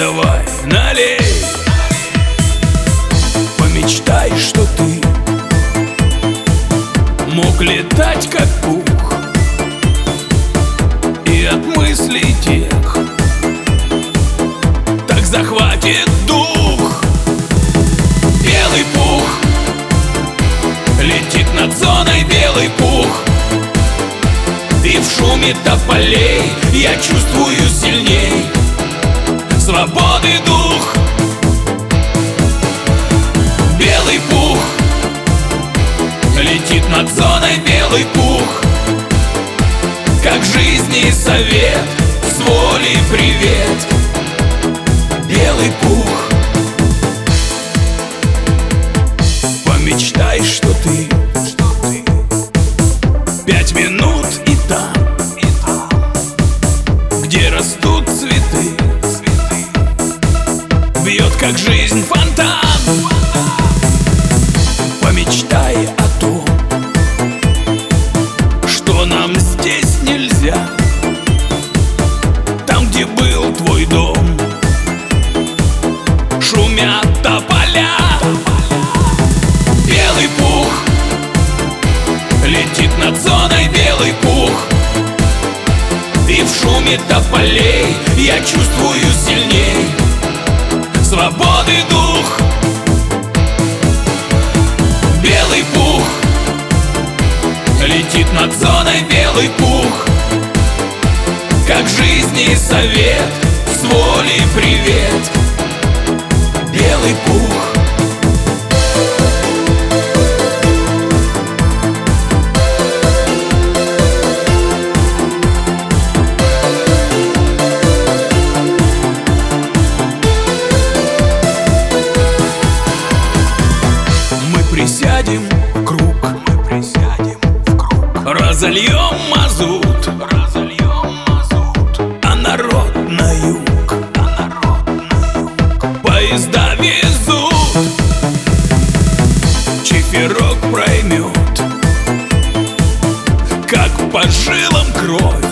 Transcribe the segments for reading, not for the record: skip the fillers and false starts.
давай, налей. Помечтай, что ты мог летать как пух, и от мыслей тех так захватит дух. Белый пух летит над зоной, белый пух, и в шуме тополей я чувствую сильней свободы дух. Белый пух летит над зоной, белый пух, как жизни совет, с волей привет. Белый пух. Помечтай, что ты 5 минут и там, где растут цветы, бьет как жизнь фонтан. Помечтай о том, что нам здесь нельзя, там, где был твой дом, шумят тополя. Белый пух летит над зоной, белый пух, и в шуме тополей я чувствую сильней свободы дух. Белый пух летит над зоной, белый пух, как жизни совет, с волей привет. Белый пух. Присядем в круг, разольем мазут, а народ на юг, поезда везут, чиферок проймет, как по жилам кровь,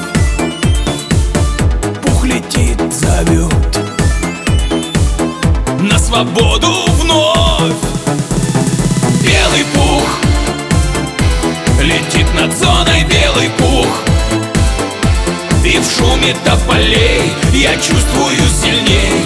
пух летит, зовет на свободу вновь. Белый пух летит над зоной, белый пух, и в шуме тополей я чувствую сильней